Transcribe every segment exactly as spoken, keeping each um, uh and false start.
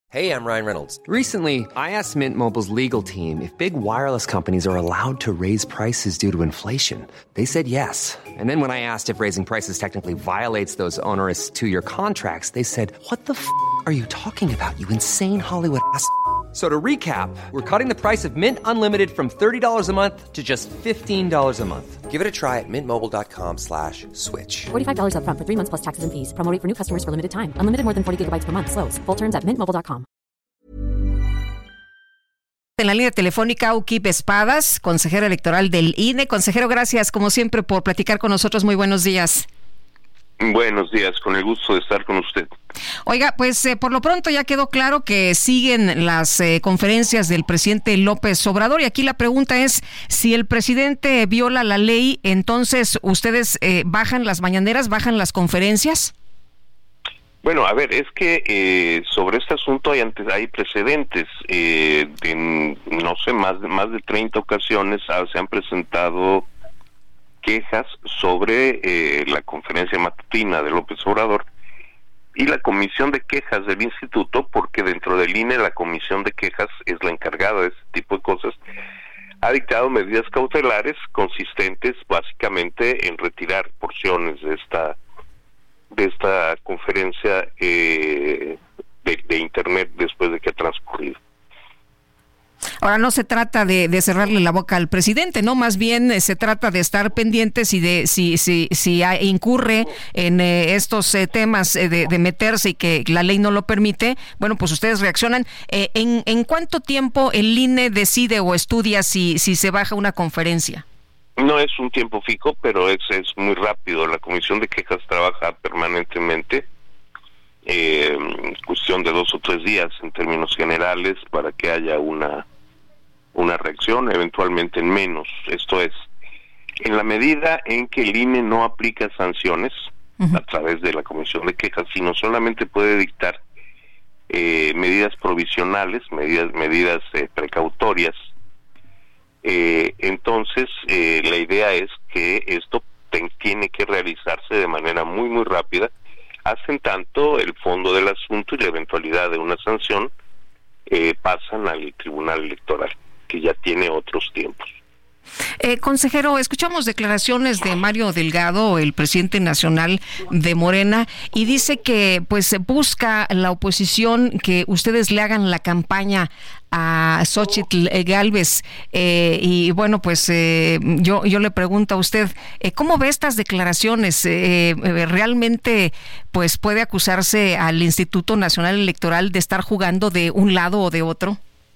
Hey, I'm Ryan Reynolds. Recently, I asked Mint Mobile's legal team if big wireless companies are allowed to raise prices due to inflation. They said yes. And then when I asked if raising prices technically violates those onerous two-year contracts, they said, what the f*** are you talking about, you insane Hollywood ass f- So to recap, we're cutting the price of Mint Unlimited from thirty dollars a month to just fifteen dollars a month. Give it a try at mintmobile.com slash switch. forty-five dollars up front for three months plus taxes and fees. Promo rate for new customers for limited time. Unlimited more than forty gigabytes per month. Slows full terms at mint mobile dot com. En la línea telefónica, Ukip Espadas, consejero electoral del I N E. Consejero, gracias como siempre por platicar con nosotros. Muy buenos días. Buenos días, con el gusto de estar con usted. Oiga, pues eh, por lo pronto ya quedó claro que siguen las eh, conferencias del presidente López Obrador, y aquí la pregunta es, si el presidente viola la ley, entonces ustedes eh, bajan las mañaneras, bajan las conferencias. Bueno, a ver, es que eh, sobre este asunto hay antes hay precedentes. Eh, en, no sé, más de, más de treinta ocasiones ah, se han presentado quejas sobre eh, la conferencia matutina de López Obrador y la comisión de quejas del instituto, porque dentro del I N E la comisión de quejas es la encargada de este tipo de cosas, ha dictado medidas cautelares consistentes básicamente en retirar porciones de esta de esta conferencia eh, de, de internet después de que ha transcurrido. Ahora, no se trata de, de cerrarle la boca al presidente, ¿no? Más bien eh, se trata de estar pendientes y de si si si incurre en eh, estos eh, temas eh, de, de meterse y que la ley no lo permite, bueno, pues ustedes reaccionan. Eh, ¿en, ¿En cuánto tiempo el I N E decide o estudia si, si se baja una conferencia? No es un tiempo fijo, pero es, es muy rápido. La comisión de quejas trabaja permanentemente, eh, cuestión de dos o tres días en términos generales para que haya una una reacción, eventualmente en menos. Esto es, en la medida en que el I N E no aplica sanciones uh-huh. a través de la comisión de quejas, sino solamente puede dictar eh, medidas provisionales, medidas medidas eh, precautorias, eh, entonces eh, la idea es que esto ten, tiene que realizarse de manera muy muy rápida, hasta en tanto el fondo del asunto y la eventualidad de una sanción eh, pasan al Tribunal Electoral, que ya tiene otros tiempos. Eh, consejero, escuchamos declaraciones de Mario Delgado, el presidente nacional de Morena, y dice que pues busca la oposición que ustedes le hagan la campaña a Xóchitl Gálvez, eh, y bueno, pues eh, yo yo le pregunto a usted, eh, ¿cómo ve estas declaraciones? Eh, eh, ¿Realmente pues puede acusarse al Instituto Nacional Electoral de estar jugando de un lado o de otro?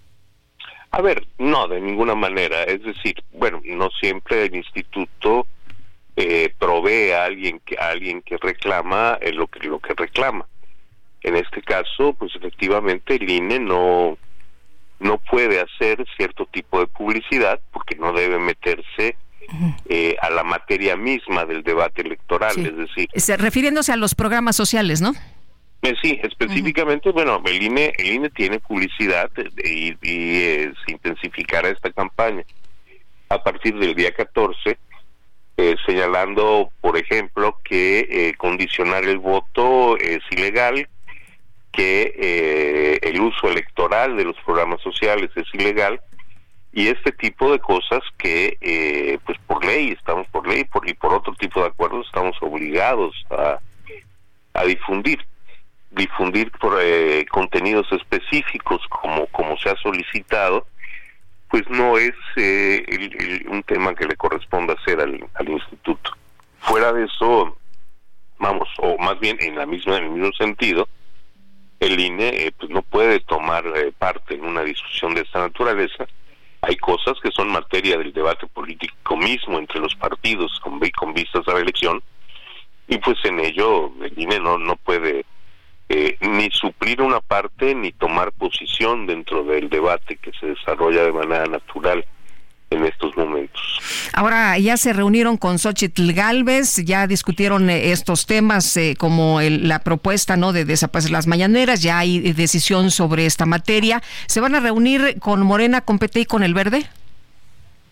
A ver, no, de ninguna manera. Es decir, bueno, no siempre el instituto eh, provee a alguien que a alguien que reclama eh, lo que lo que reclama. En este caso, pues efectivamente el I N E no no puede hacer cierto tipo de publicidad porque no debe meterse eh, a la materia misma del debate electoral. Sí. Es decir, Se, refiriéndose a los programas sociales, ¿no? Eh, sí, específicamente, uh-huh. bueno, el I N E, el I N E tiene publicidad y, y eh, se intensificará esta campaña a partir del día catorce, eh, señalando, por ejemplo, que eh, condicionar el voto es ilegal, que eh, el uso electoral de los programas sociales es ilegal, y este tipo de cosas que, eh, pues por ley, estamos por ley por, y por otro tipo de acuerdos estamos obligados a, a difundir. difundir por eh, contenidos específicos como como se ha solicitado, pues no es eh, el, el, un tema que le corresponda hacer al, al instituto. Fuera de eso, vamos, o más bien en la misma en el mismo sentido, el I N E eh, pues no puede tomar eh, parte en una discusión de esta naturaleza. Hay cosas que son materia del debate político mismo entre los partidos con, con vistas a la elección, y pues en ello el I N E no no puede Eh, ni suplir una parte ni tomar posición dentro del debate que se desarrolla de manera natural en estos momentos. Ahora ya se reunieron con Xóchitl Gálvez, ya discutieron eh, estos temas eh, como el, la propuesta no de desaparecer las mañaneras, ya hay eh, decisión sobre esta materia. ¿Se van a reunir con Morena, con P T y con El Verde?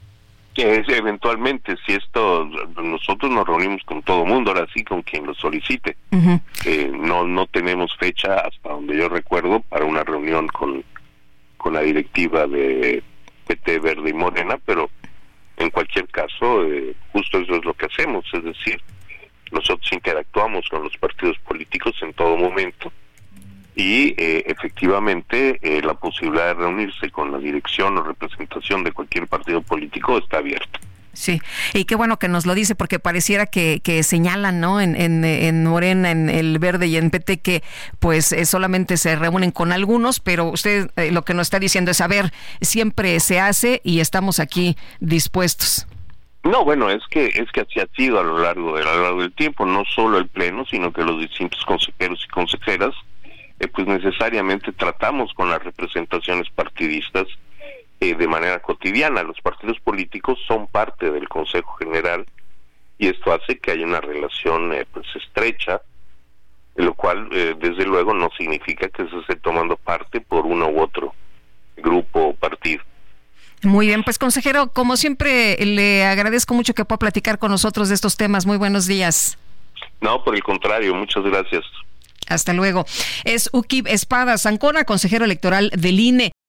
Es, eventualmente, si esto, nosotros nos reunimos con todo mundo, ahora sí, con quien lo solicite. Uh-huh. Eh, no no tenemos fecha, hasta donde yo recuerdo, para una reunión con, con la directiva de P T, Verde y Morena, pero en cualquier caso, eh, justo eso es lo que hacemos, es decir, nosotros interactuamos con los partidos políticos en todo momento y eh, efectivamente eh, la posibilidad de reunirse con la dirección o representación de cualquier partido político está abierta. Sí, y qué bueno que nos lo dice, porque pareciera que, que señalan, ¿no? En, en, en Morena, en el Verde y en P T que pues eh, solamente se reúnen con algunos, pero usted eh, lo que nos está diciendo es, a ver, siempre se hace y estamos aquí dispuestos. No, bueno, es que es que así ha sido a lo largo, de, a lo largo del tiempo, no solo el Pleno, sino que los distintos consejeros y consejeras Eh, pues necesariamente tratamos con las representaciones partidistas eh, de manera cotidiana. Los partidos políticos son parte del Consejo General y esto hace que haya una relación eh, pues estrecha, lo cual eh, desde luego no significa que se esté tomando parte por uno u otro grupo o partido. Muy bien, pues consejero, como siempre le agradezco mucho que pueda platicar con nosotros de estos temas. Muy buenos días. No, por el contrario, muchas gracias. Hasta luego. Es Uquib Espadas Ancona, consejero electoral del I N E.